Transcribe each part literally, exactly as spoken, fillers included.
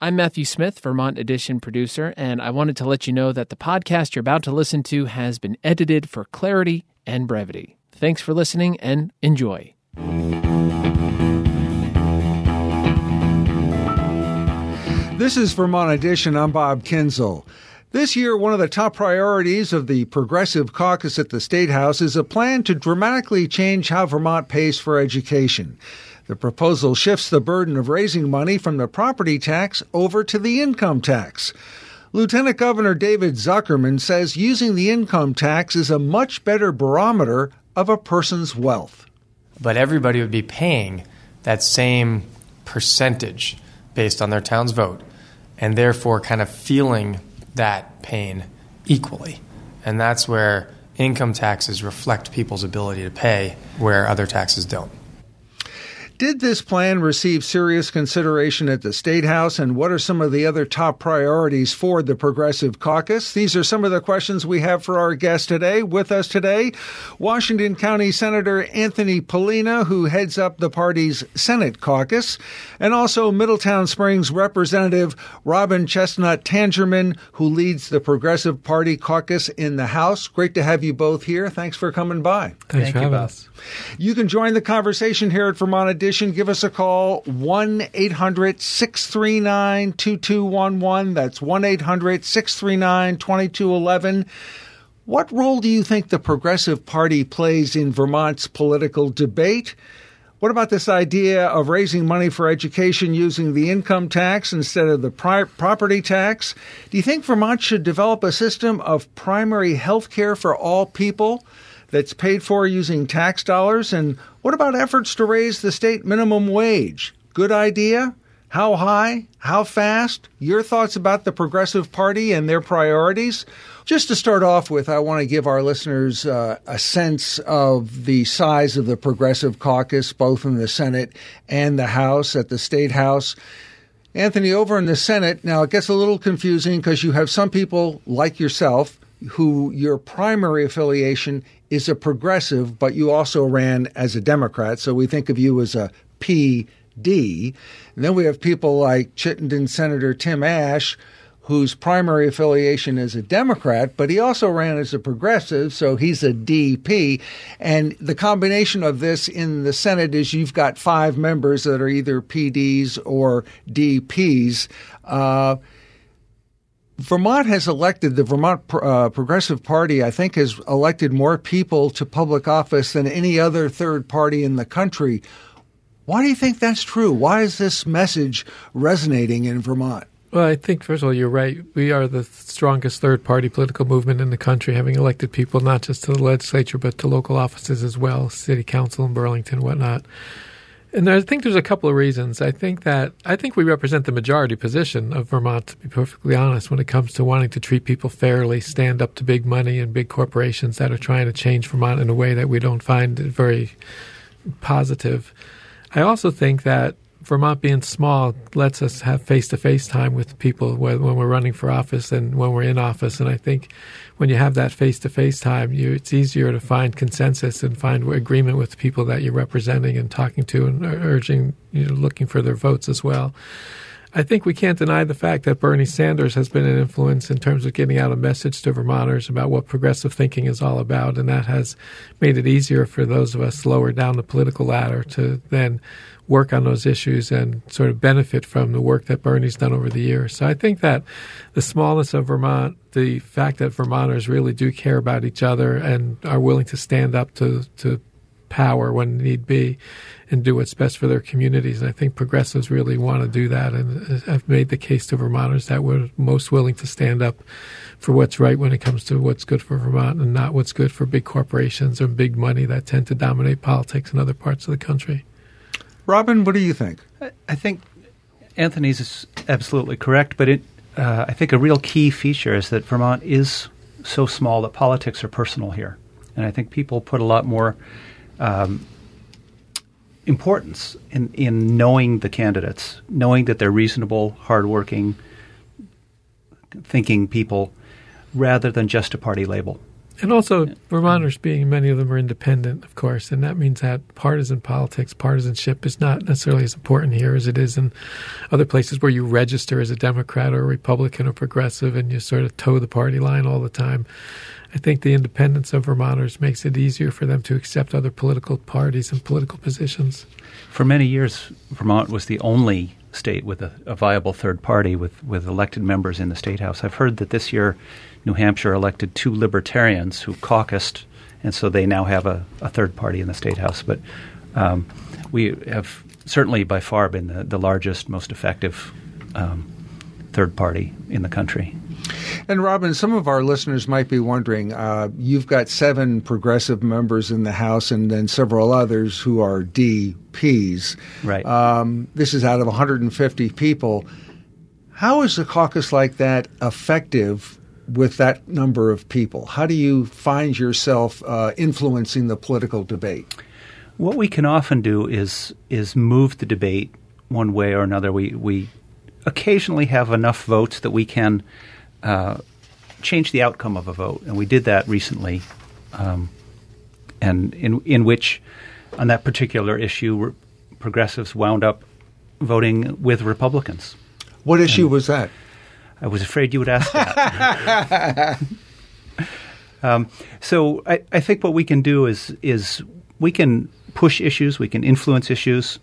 I'm Matthew Smith, Vermont Edition producer, and I wanted to let you know that the podcast you're about to listen to has been edited for clarity and brevity. Thanks for listening and enjoy. This is Vermont Edition. I'm Bob Kinzel. This year, one of the top priorities of the Progressive Caucus at the State House is a plan to dramatically change how Vermont pays for education. The proposal shifts the burden of raising money from the property tax over to the income tax. Lieutenant Governor David Zuckerman says using the income tax is a much better barometer of a person's wealth. But everybody would be paying that same percentage based on their town's vote, and therefore kind of feeling that pain equally. And that's where income taxes reflect people's ability to pay, where other taxes don't. Did this plan receive serious consideration at the State House, and what are some of the other top priorities for the Progressive Caucus? These are some of the questions we have for our guest today. With us today, Washington County Senator Anthony Pollina, who heads up the party's Senate caucus, and also Middletown Springs Representative Robin Chestnut Tangerman, who leads the Progressive Party caucus in the House. Great to have you both here. Thanks for coming by. Thanks Thank for you, having Bob. us. You can join the conversation here at Vermont Edition. Give us a call, one eight hundred six three nine two two one one. That's one eight hundred six three nine two two one one. What role do you think the Progressive Party plays in Vermont's political debate? What about this idea of raising money for education using the income tax instead of the pri- property tax? Do you think Vermont should develop a system of primary health care for all people that's paid for using tax dollars? And what about efforts to raise the state minimum wage? Good idea? How high? How fast? Your thoughts about the Progressive Party and their priorities? Just to start off with, I want to give our listeners uh, a sense of the size of the Progressive Caucus, both in the Senate and the House. At the State House, Anthony, over in the Senate, now it gets a little confusing because you have some people like yourself who your primary affiliation is a progressive, but you also ran as a Democrat. So we think of you as a P D. And then we have people like Chittenden Senator Tim Ashe, whose primary affiliation is a Democrat, but he also ran as a progressive, so he's a D P. And the combination of this in the Senate is you've got five members that are either P Ds or D Ps. Uh, Vermont has elected, the Vermont uh, Progressive Party, I think, has elected more people to public office than any other third party in the country. Why do you think that's true? Why is this message resonating in Vermont? Well, I think, first of all, you're right. We are the strongest third-party political movement in the country, having elected people not just to the legislature but to local offices as well, city council in Burlington and whatnot. And I think there's a couple of reasons. I think that I think we represent the majority position of Vermont, to be perfectly honest, when it comes to wanting to treat people fairly, stand up to big money and big corporations that are trying to change Vermont in a way that we don't find very positive. I also think that Vermont being small lets us have face-to-face time with people when we're running for office and when we're in office. And I think when you have that face-to-face time, you, it's easier to find consensus and find agreement with the people that you're representing and talking to and urging, you know, looking for their votes as well. I think we can't deny the fact that Bernie Sanders has been an influence in terms of getting out a message to Vermonters about what progressive thinking is all about, and that has made it easier for those of us lower down the political ladder to then work on those issues and sort of benefit from the work that Bernie's done over the years. So I think that the smallness of Vermont, the fact that Vermonters really do care about each other and are willing to stand up to, to power when need be and do what's best for their communities. And I think progressives really want to do that and have made the case to Vermonters that we're most willing to stand up for what's right when it comes to what's good for Vermont and not what's good for big corporations or big money that tend to dominate politics in other parts of the country. Robin, what do you think? I think Anthony's absolutely correct, but it, uh, I think a real key feature is that Vermont is so small that politics are personal here. And I think people put a lot more um, importance in, in knowing the candidates, knowing that they're reasonable, hardworking, thinking people, rather than just a party label. And also, Vermonters, being many of them are independent, of course, and that means that partisan politics, partisanship is not necessarily as important here as it is in other places where you register as a Democrat or a Republican or progressive and you sort of toe the party line all the time. I think the independence of Vermonters makes it easier for them to accept other political parties and political positions. For many years, Vermont was the only state with a, a viable third party with, with elected members in the State House. I've heard that this year New Hampshire elected two libertarians who caucused, and so they now have a, a third party in the State House. But um, we have certainly by far been the, the largest, most effective um, third party in the country. And Robin, some of our listeners might be wondering, uh, you've got seven progressive members in the House and then several others who are D Ps. Right. Um, this is out of one hundred fifty people. How is a caucus like that effective with that number of people? How do you find yourself uh, influencing the political debate? What we can often do is is move the debate one way or another. We, we occasionally have enough votes that we can Uh, change the outcome of a vote, and we did that recently, um, and in in which, on that particular issue, re- progressives wound up voting with Republicans. What issue and was that? I was afraid you would ask that. um, so I, I think what we can do is is we can push issues, we can influence issues.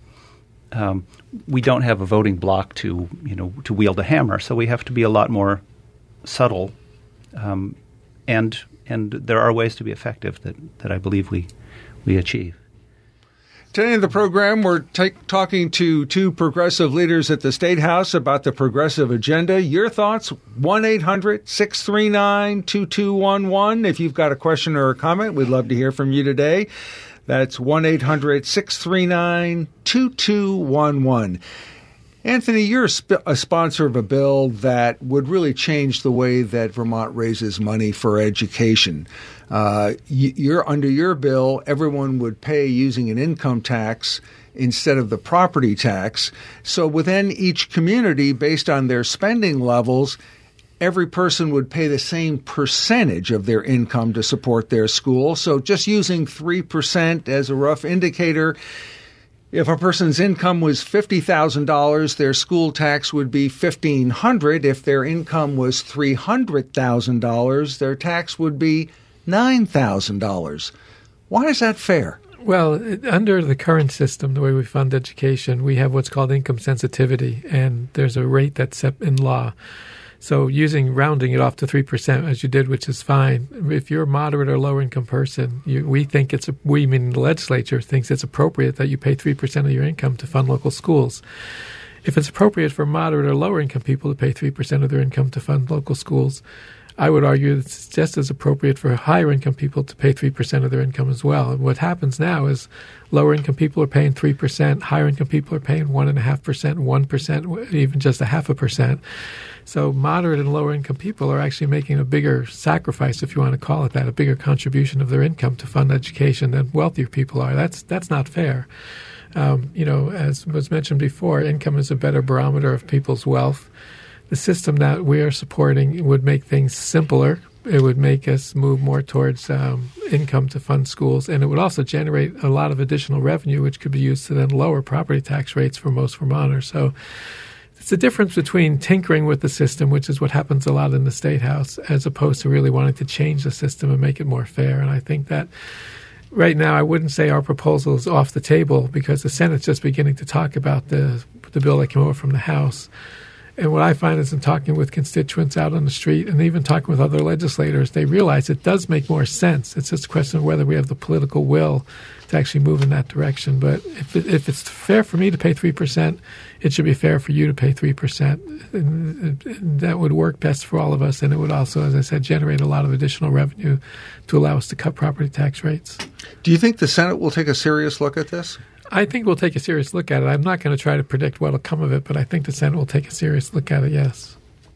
Um, we don't have a voting bloc to you know to wield a hammer, so we have to be a lot more subtle, um, and and there are ways to be effective that, that I believe we we achieve. Today in the program, we're take, talking to two progressive leaders at the State House about the progressive agenda. Your thoughts, one eight hundred six three nine two two one one. If you've got a question or a comment, we'd love to hear from you today. That's one eight hundred six three nine two two one one. Anthony, you're a, sp- a sponsor of a bill that would really change the way that Vermont raises money for education. Uh, y- you're under your bill, everyone would pay using an income tax instead of the property tax. So within each community, based on their spending levels, every person would pay the same percentage of their income to support their school. So just using three percent as a rough indicator, if a person's income was fifty thousand dollars, their school tax would be fifteen hundred dollars. If their income was three hundred thousand dollars, their tax would be nine thousand dollars. Why is that fair? Well, it, under the current system, the way we fund education, we have what's called income sensitivity, and there's a rate that's set in law. So using rounding it off to three percent, as you did, which is fine. If you're a moderate or low-income person, you, we think it's – we, meaning the legislature, thinks it's appropriate that you pay three percent of your income to fund local schools. If it's appropriate for moderate or lower-income people to pay three percent of their income to fund local schools, I would argue it's just as appropriate for higher-income people to pay three percent of their income as well. And what happens now is lower-income people are paying three percent, higher-income people are paying one point five percent, one percent, even just a half a percent. So moderate and lower-income people are actually making a bigger sacrifice, if you want to call it that, a bigger contribution of their income to fund education than wealthier people are. That's that's not fair. Um, you know, as was mentioned before, income is a better barometer of people's wealth. The system that we are supporting would make things simpler. It would make us move more towards um, income to fund schools, and it would also generate a lot of additional revenue, which could be used to then lower property tax rates for most Vermonters. So it's the difference between tinkering with the system, which is what happens a lot in the State House, as opposed to really wanting to change the system and make it more fair. And I think that right now I wouldn't say our proposal is off the table because the Senate's just beginning to talk about the the bill that came over from the House. And what I find is in talking with constituents out on the street and even talking with other legislators, they realize it does make more sense. It's just a question of whether we have the political will to actually move in that direction. But if, it, if it's fair for me to pay three percent, it should be fair for you to pay three percent. And, and that would work best for all of us. And it would also, as I said, generate a lot of additional revenue to allow us to cut property tax rates. Do you think the Senate will take a serious look at this? I think we'll take a serious look at it. I'm not going to try to predict what will come of it, but I think the Senate will take a serious look at it, yes.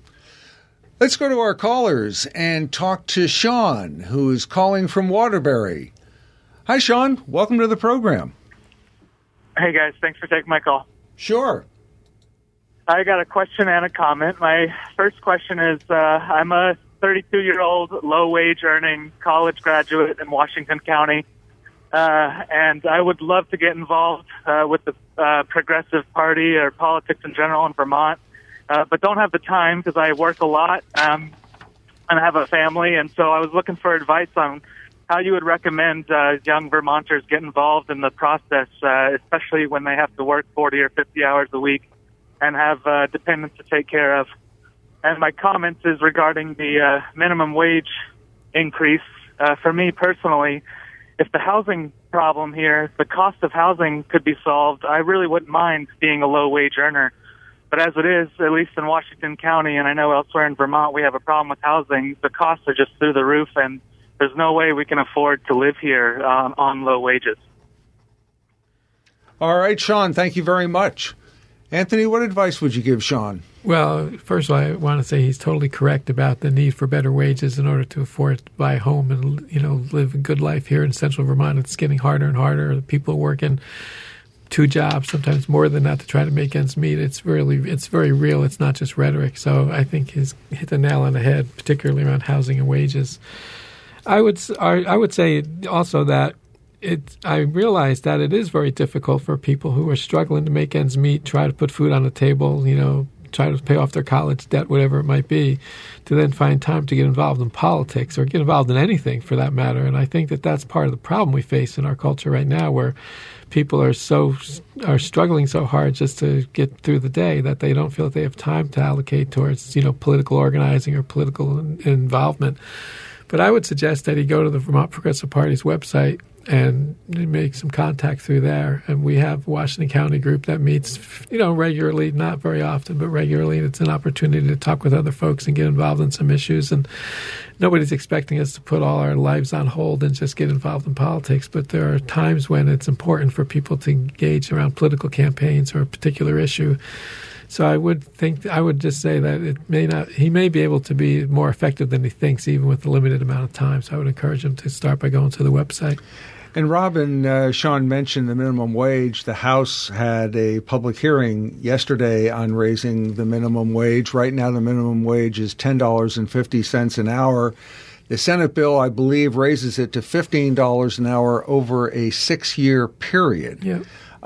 Let's go to our callers and talk to Sean, who is calling from Waterbury. Hi, Sean. Welcome to the program. Hey, guys. Thanks for taking my call. Sure. I got a question and a comment. My first question is, uh, I'm a thirty-two-year-old, low-wage earning college graduate in Washington County, uh, and I would love to get involved uh, with the uh, Progressive Party or politics in general in Vermont, uh, but don't have the time because I work a lot um, and I have a family, and so I was looking for advice on how you would recommend uh, young Vermonters get involved in the process, uh, especially when they have to work forty or fifty hours a week and have uh, dependents to take care of. And my comments is regarding the uh, minimum wage increase. Uh, for me personally, if the housing problem here, the cost of housing could be solved, I really wouldn't mind being a low-wage earner. But as it is, at least in Washington County, and I know elsewhere in Vermont, we have a problem with housing. The costs are just through the roof, and there's no way we can afford to live here um, on low wages. All right, Sean, thank you very much. Anthony, what advice would you give Sean? Well, first of all, I want to say he's totally correct about the need for better wages in order to afford to buy a home and, you know, live a good life here in central Vermont. It's getting harder and harder. People working two jobs, sometimes more than that, to try to make ends meet. It's really, it's very real. It's not just rhetoric. So I think he's hit the nail on the head, particularly around housing and wages. I would I would say also that it. I realize that it is very difficult for people who are struggling to make ends meet, try to put food on the table, you know, try to pay off their college debt, whatever it might be, to then find time to get involved in politics or get involved in anything for that matter. And I think that that's part of the problem we face in our culture right now, where people are so are struggling so hard just to get through the day that they don't feel that they have time to allocate towards, you know, political organizing or political involvement. But I would suggest that he go to the Vermont Progressive Party's website and make some contact through there. And we have a Washington County group that meets, you know, regularly, not very often, but regularly. And it's an opportunity to talk with other folks and get involved in some issues. And nobody's expecting us to put all our lives on hold and just get involved in politics. But there are times when it's important for people to engage around political campaigns or a particular issue. So I would think I would just say that it may not. He may be able to be more effective than he thinks, even with the limited amount of time. So I would encourage him to start by going to the website. And Robin, uh, Sean mentioned the minimum wage. The House had a public hearing yesterday on raising the minimum wage. Right now, the minimum wage is ten dollars and fifty cents an hour. The Senate bill, I believe, raises it to fifteen dollars an hour over a six-year period. Yeah.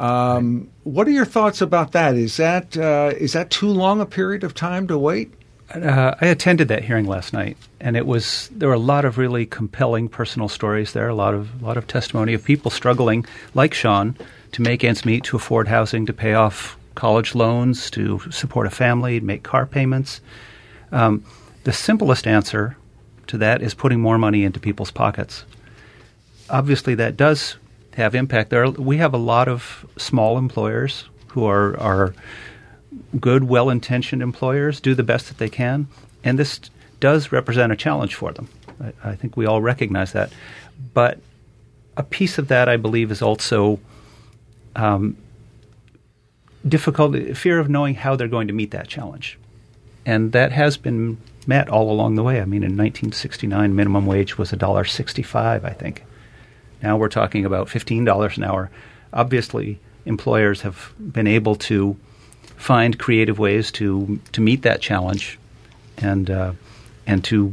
Um, what are your thoughts about that? Is that uh, is that too long a period of time to wait? Uh, I attended that hearing last night, and it was there were a lot of really compelling personal stories there. A lot of a lot of testimony of people struggling, like Sean, to make ends meet, to afford housing, to pay off college loans, to support a family, to make car payments. Um, the simplest answer to that is putting more money into people's pockets. Obviously, that does have impact. There are, we have a lot of small employers who are, are good, well-intentioned employers, do the best that they can, and this does represent a challenge for them. I, I think we all recognize that. But a piece of that, I believe, is also um, difficult, fear of knowing how they're going to meet that challenge. And that has been met all along the way. I mean, in nineteen sixty-nine, minimum wage was one dollar sixty-five, I think. Now we're talking about fifteen dollars an hour. Obviously, employers have been able to find creative ways to to meet that challenge and uh, and to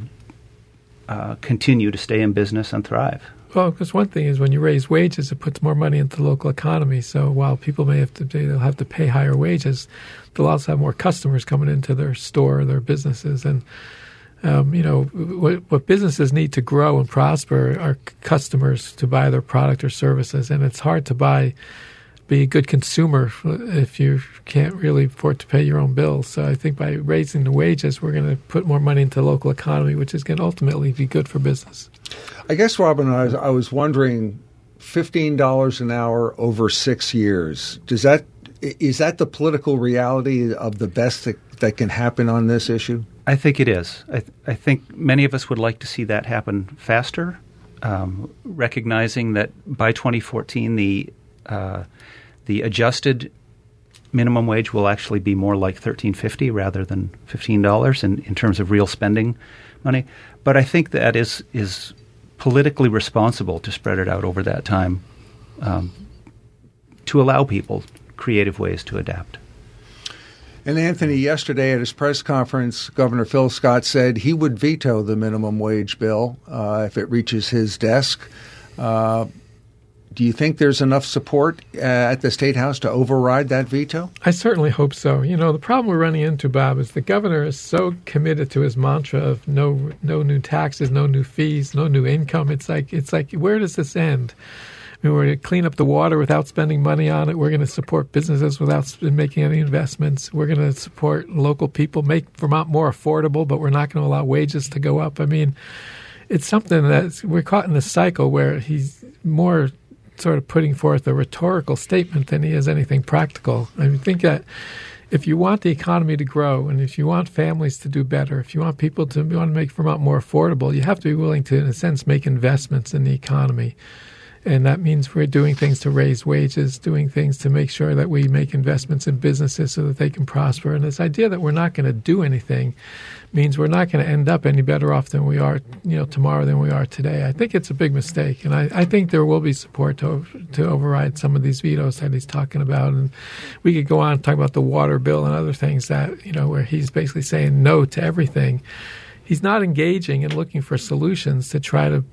uh, continue to stay in business and thrive. Well, because one thing is when you raise wages, it puts more money into the local economy. So while people may have to they'll have to pay higher wages, they'll also have more customers coming into their store or their businesses. And Um, you know, what, what businesses need to grow and prosper are c- customers to buy their product or services. And it's hard to buy, be a good consumer if you can't really afford to pay your own bills. So I think by raising the wages, we're going to put more money into the local economy, which is going to ultimately be good for business. I guess, Robin, I was, I was wondering, fifteen dollars an hour over six years, does that is that the political reality of the best that, that can happen on this issue? I think it is. I, th- I think many of us would like to see that happen faster, um, recognizing that by twenty fourteen the uh, the adjusted minimum wage will actually be more like thirteen fifty rather than fifteen dollars in, in terms of real spending money. But I think that is is politically responsible to spread it out over that time, um, to allow people creative ways to adapt. And Anthony, yesterday at his press conference, Governor Phil Scott said he would veto the minimum wage bill uh, if it reaches his desk. Uh, do you think there's enough support uh, at the State House to override that veto? I certainly hope so. You know, the problem we're running into, Bob, is the governor is so committed to his mantra of no no new taxes, no new fees, no new income. It's like, it's like, where does this end? I mean, we're going to clean up the water without spending money on it. We're going to support businesses without making any investments. We're going to support local people, make Vermont more affordable, but we're not going to allow wages to go up. I mean, it's something that we're caught in this cycle where he's more sort of putting forth a rhetorical statement than he is anything practical. I mean, think that if you want the economy to grow and if you want families to do better, if you want people to you want to make Vermont more affordable, you have to be willing to, in a sense, make investments in the economy. And that means we're doing things to raise wages, doing things to make sure that we make investments in businesses so that they can prosper. And this idea that we're not going to do anything means we're not going to end up any better off than we are, you know, tomorrow than we are today. I think it's a big mistake. And I, I think there will be support to to override some of these vetoes that he's talking about. And we could go on and talk about the water bill and other things that, you know, where he's basically saying no to everything. He's not engaging and looking for solutions to try to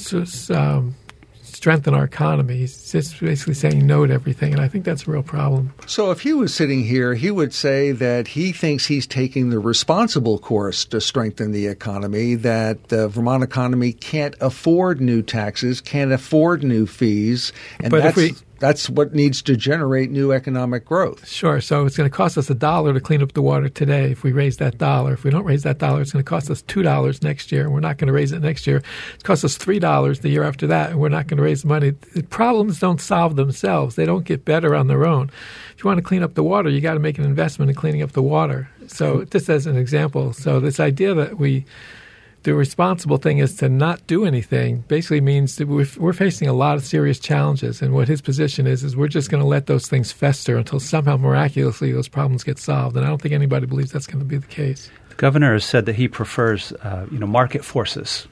um, strengthen our economy. He's just basically saying no to everything, and I think that's a real problem. So if he was sitting here, he would say that he thinks he's taking the responsible course to strengthen the economy, that the Vermont economy can't afford new taxes, can't afford new fees, and but that's, if we, that's what needs to generate new economic growth. Sure. So it's going to cost us a dollar to clean up the water today if we raise that dollar. If we don't raise that dollar, it's going to cost us two dollars next year, and we're not going to raise it next year. It costs us three dollars the year after that, and we're not going to raise the money. The problems don't solve themselves. They don't get better on their own. If you want to clean up the water, you got to make an investment in cleaning up the water. So just as an example, so this idea that we the responsible thing is to not do anything basically means that we're, we're facing a lot of serious challenges. And what his position is, is we're just going to let those things fester until somehow miraculously those problems get solved. And I don't think anybody believes that's going to be the case. The governor has said that he prefers, uh, you know, market forces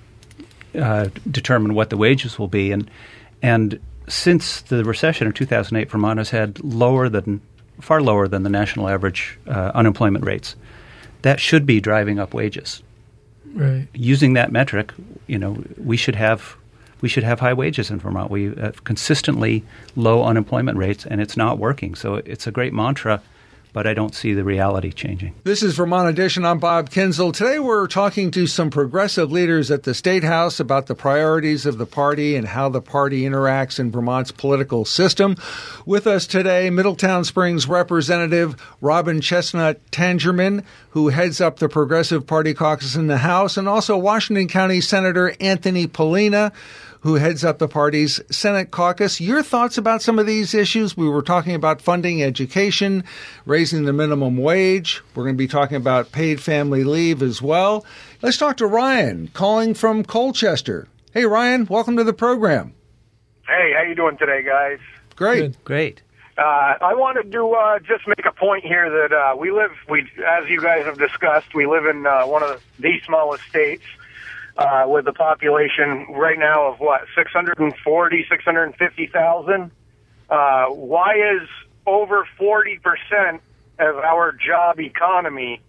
uh, determine what the wages will be. And and since the recession of two thousand eight, Vermont has had lower than, far lower than the national average uh, unemployment rates. That should be driving up wages. Right. Using that metric, you know, we should have we should have high wages in Vermont. We have consistently low unemployment rates, and it's not working. So it's a great mantra, but I don't see the reality changing. This is Vermont Edition. I'm Bob Kinzel. Today we're talking to some progressive leaders at the State House about the priorities of the party and how the party interacts in Vermont's political system. With us today, Middletown Springs Representative Robin Chestnut Tangerman, who heads up the Progressive Party caucus in the House, and also Washington County Senator Anthony Pollina, who heads up the party's Senate caucus. Your thoughts about some of these issues? We were talking about funding education, raising the minimum wage. We're going to be talking about paid family leave as well. Let's talk to Ryan, calling from Colchester. Hey, Ryan, welcome to the program. Hey, how you doing today, guys? Great. Good. Great. Uh, I wanted to uh, just make a point here that uh, we live, we, as you guys have discussed, we live in uh, one of the smallest states. Uh, with a population right now of what, six hundred forty, six hundred fifty thousand? Uh, why is over forty percent of our job economy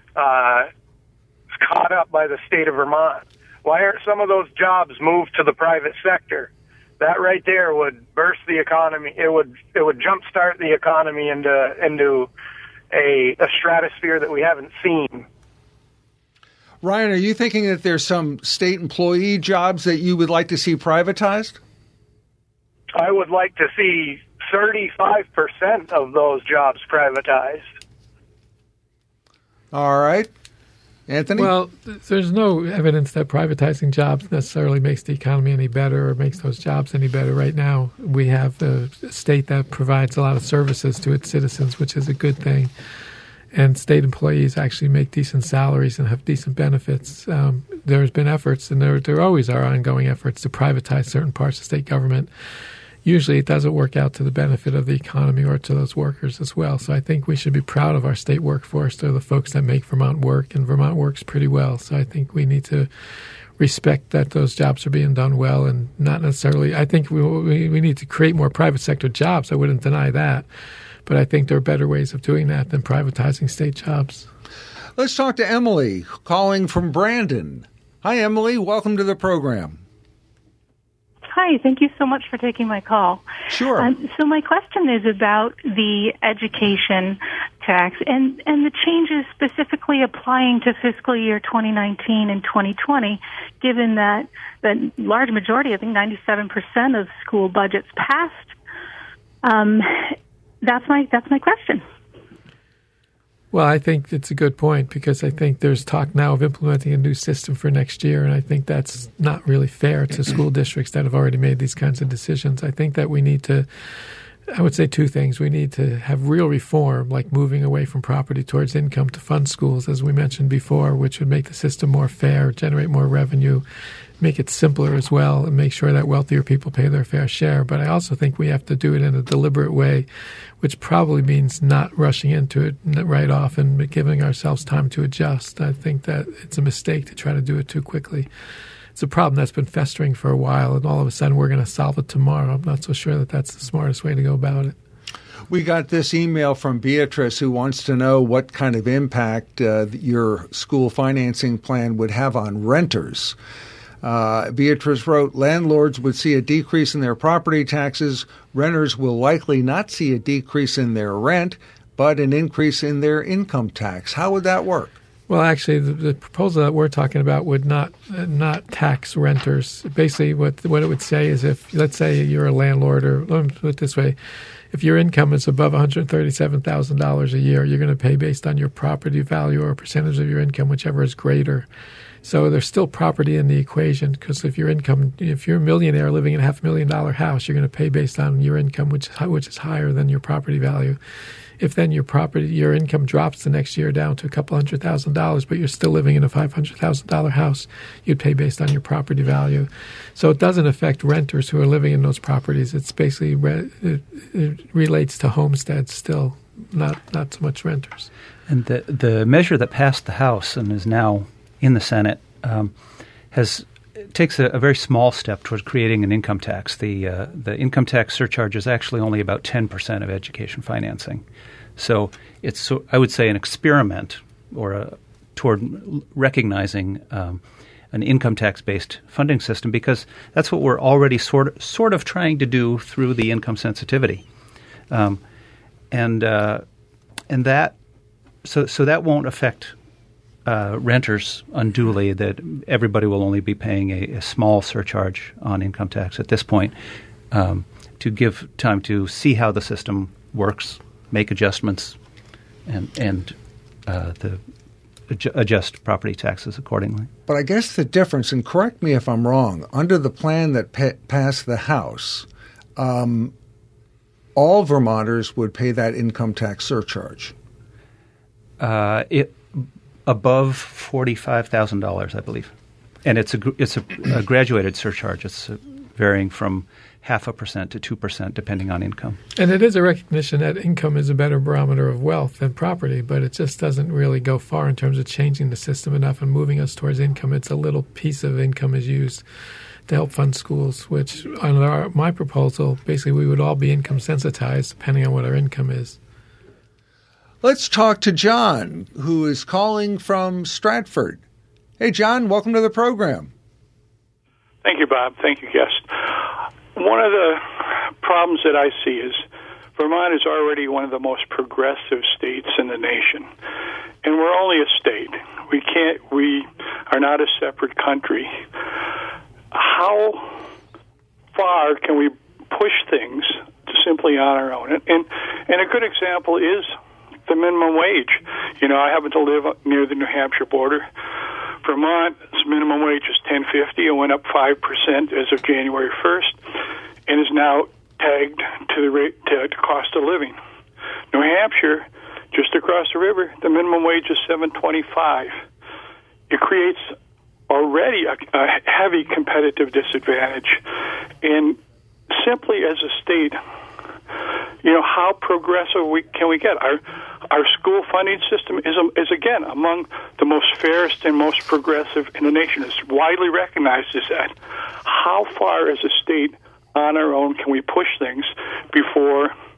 uh, caught up by the state of Vermont? Why aren't some of those jobs moved to the private sector? That right there would burst the economy. It would it would jumpstart the economy into into a, a stratosphere that we haven't seen. Ryan, are you thinking that there's some state employee jobs that you would like to see privatized? I would like to see thirty-five percent of those jobs privatized. All right. Anthony? Well, th- there's no evidence that privatizing jobs necessarily makes the economy any better or makes those jobs any better. Right now, we have a state that provides a lot of services to its citizens, which is a good thing. And state employees actually make decent salaries and have decent benefits. Um, there's been efforts, and there there always are ongoing efforts to privatize certain parts of state government. Usually it doesn't work out to the benefit of the economy or to those workers as well. So I think we should be proud of our state workforce. They're the folks that make Vermont work, and Vermont works pretty well. So I think we need to respect that those jobs are being done well, and not necessarily – I think we, we we need to create more private sector jobs. I wouldn't deny that. But I think there are better ways of doing that than privatizing state jobs. Let's talk to Emily, calling from Brandon. Hi, Emily. Welcome to the program. Hi, thank you so much for taking my call. Sure. Um, so my question is about the education tax and, and the changes specifically applying to fiscal year twenty nineteen and twenty twenty, given that the large majority, I think ninety-seven percent of school budgets passed. Um, that's my that's my question. Well, I think it's a good point because I think there's talk now of implementing a new system for next year, and I think that's not really fair to school districts that have already made these kinds of decisions. I think that we need to, I would say two things. We need to have real reform, like moving away from property towards income to fund schools, as we mentioned before, which would make the system more fair, generate more revenue, make it simpler as well, and make sure that wealthier people pay their fair share. But I also think we have to do it in a deliberate way, which probably means not rushing into it right off and giving ourselves time to adjust. I think that it's a mistake to try to do it too quickly. It's a problem that's been festering for a while, and all of a sudden we're going to solve it tomorrow. I'm not so sure that that's the smartest way to go about it. We got this email from Beatrice who wants to know what kind of impact uh, your school financing plan would have on renters. Uh, Beatrice wrote, landlords would see a decrease in their property taxes. Renters will likely not see a decrease in their rent, but an increase in their income tax. How would that work? Well, actually, the, the proposal that we're talking about would not uh, not tax renters. Basically, what what it would say is if, let's say you're a landlord, or let me put it this way, if your income is above one hundred thirty-seven thousand dollars a year, you're going to pay based on your property value or a percentage of your income, whichever is greater. So there's still property in the equation because if your income, if you're a millionaire living in a half million dollar house, you're going to pay based on your income, which which is higher than your property value. If then your property, your income drops the next year down to a couple hundred thousand dollars, but you're still living in a five hundred thousand dollar house, you'd pay based on your property value. So it doesn't affect renters who are living in those properties. It's basically re, it, it relates to homesteads still, not not so much renters. And the the measure that passed the House and is now in the Senate um, has takes a, a very small step towards creating an income tax. The uh, the income tax surcharge is actually only about ten percent of education financing. So it's, so I would say, an experiment or a, toward recognizing um, an income tax-based funding system, because that's what we're already sort of, sort of trying to do through the income sensitivity. Um, and uh, and that so so that won't affect Uh, renters unduly, that everybody will only be paying a, a small surcharge on income tax at this point, um, to give time to see how the system works, make adjustments, and and uh, the adju- adjust property taxes accordingly. But I guess the difference, and correct me if I'm wrong, under the plan that pa- passed the House, um, all Vermonters would pay that income tax surcharge. Uh, it above forty-five thousand dollars, I believe, and it's a it's a, a graduated surcharge. It's uh, varying from half a percent to two percent, depending on income. And it is a recognition that income is a better barometer of wealth than property, but it just doesn't really go far in terms of changing the system enough and moving us towards income. It's a little piece of income is used to help fund schools, which on our, my proposal, basically we would all be income sensitized depending on what our income is. Let's talk to John, who is calling from Stratford. Hey, John, welcome to the program. Thank you, Bob. Thank you, guest. One of the problems that I see is Vermont is already one of the most progressive states in the nation, and we're only a state. We can't. We are not a separate country. How far can we push things to simply on our own? And and, and a good example is the minimum wage. You know, I happen to live near the New Hampshire border. Vermont's minimum wage is ten fifty and went up five percent as of January first, and is now tagged to the rate to cost of living. New Hampshire, just across the river, the minimum wage is seven twenty-five. It creates already a, a heavy competitive disadvantage, and simply as a state, you know, how progressive we can we get? Our our school funding system is is again among the most fairest and most progressive in the nation. It's widely recognized as that. How far as a state on our own can we push things before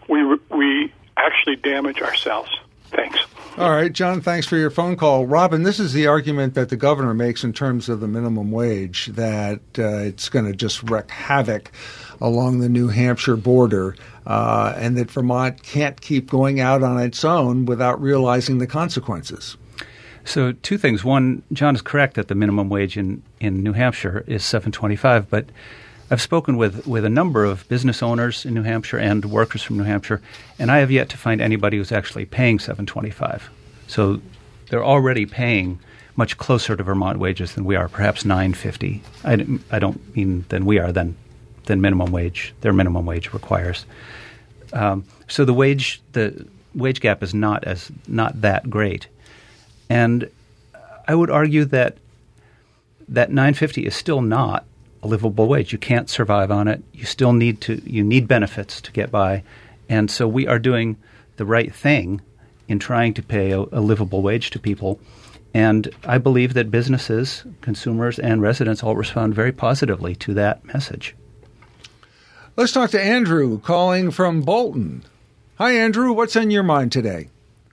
we we actually damage ourselves. Thanks. All right, John, thanks for your phone call. Robin, this is the argument that the governor makes in terms of the minimum wage, that uh, it's going to just wreak havoc along the New Hampshire border, uh, and that Vermont can't keep going out on its own without realizing the consequences. So two things. One, John is correct that the minimum wage in, in New Hampshire is seven twenty-five, but I've spoken with, with a number of business owners in New Hampshire and workers from New Hampshire, and I have yet to find anybody who's actually paying seven twenty-five. So they're already paying much closer to Vermont wages than we are, perhaps nine fifty. I, I don't mean than we are, than than minimum wage. Their minimum wage requires. Um, so the wage the wage gap is not as not that great, and I would argue that that nine fifty is still not a livable wage. You can't survive on it. You still need to. You need benefits to get by, and so we are doing the right thing in trying to pay a, a livable wage to people. And I believe that businesses, consumers, and residents all respond very positively to that message. Let's talk to Andrew calling from Bolton. Hi, Andrew. What's on your mind today?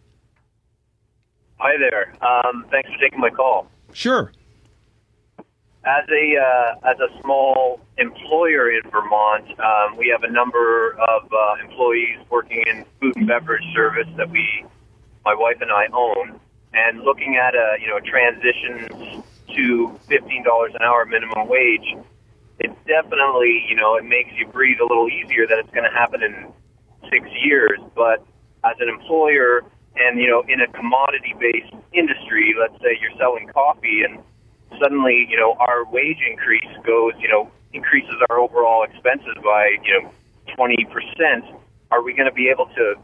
Hi there. Um, thanks for taking my call. Sure. As a uh, as a small employer in Vermont, um, we have a number of uh, employees working in food and beverage service that we, my wife and I, own. And looking at a you know transition to fifteen dollars an hour minimum wage, it definitely you know it makes you breathe a little easier that it's going to happen in six years. But as an employer, and you know in a commodity-based industry, let's say you're selling coffee, and suddenly you know our wage increase goes you know increases our overall expenses by you know twenty percent. Are we going to be able to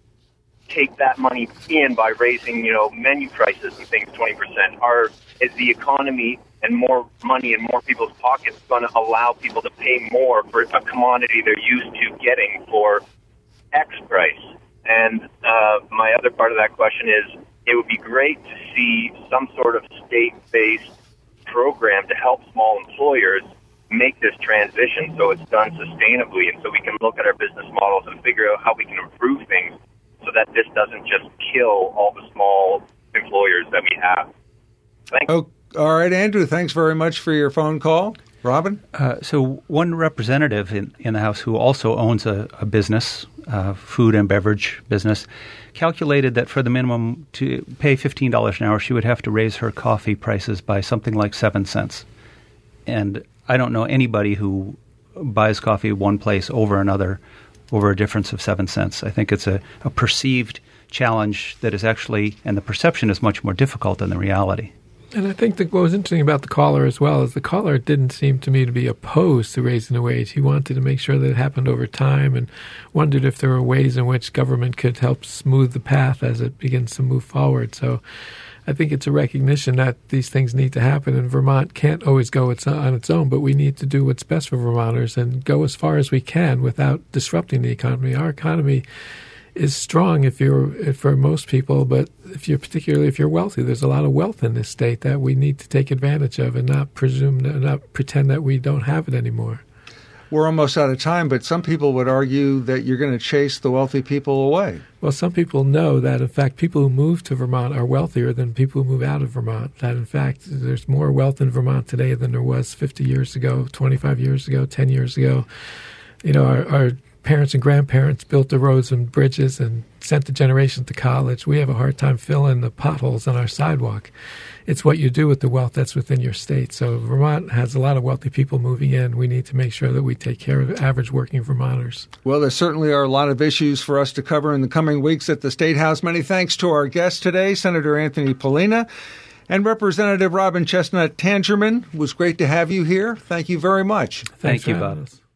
take that money in by raising, you know, menu prices and things twenty percent? Are, is the economy and more money in more people's pockets going to allow people to pay more for a commodity they're used to getting for X price? And uh, my other part of that question is, it would be great to see some sort of state-based program to help small employers make this transition so it's done sustainably, and so we can look at our business models and figure out how we can improve things so that this doesn't just kill all the small employers that we have. Thanks. Oh, all right, Andrew, thanks very much for your phone call. Robin? Uh, so one representative in, in the House who also owns a, a business, uh, food and beverage business, calculated that for the minimum to pay fifteen dollars an hour, she would have to raise her coffee prices by something like seven cents. And I don't know anybody who buys coffee one place over another over a difference of seven cents. I think it's a, a perceived challenge that is actually, and the perception is much more difficult than the reality. And I think that what was interesting about the caller as well is the caller didn't seem to me to be opposed to raising the wage. He wanted to make sure that it happened over time and wondered if there were ways in which government could help smooth the path as it begins to move forward. So I think it's a recognition that these things need to happen, and Vermont can't always go its, on its own, but we need to do what's best for Vermonters and go as far as we can without disrupting the economy. Our economy is strong if you're if for most people, but if you're particularly if you're wealthy, there's a lot of wealth in this state that we need to take advantage of and not presume, not pretend that we don't have it anymore. We're almost out of time, but some people would argue that you're going to chase the wealthy people away. Well, some people know that, in fact, people who move to Vermont are wealthier than people who move out of Vermont. That, in fact, there's more wealth in Vermont today than there was fifty years ago, twenty-five years ago, ten years ago. You know, our, our parents and grandparents built the roads and bridges and sent the generations to college. We have a hard time filling the potholes on our sidewalk. It's what you do with the wealth that's within your state. So Vermont has a lot of wealthy people moving in. We need to make sure that we take care of average working Vermonters. Well, there certainly are a lot of issues for us to cover in the coming weeks at the State House. Many thanks to our guests today, Senator Anthony Pollina and Representative Robin Chestnut Tangerman. It was great to have you here. Thank you very much. Thank you, Bob.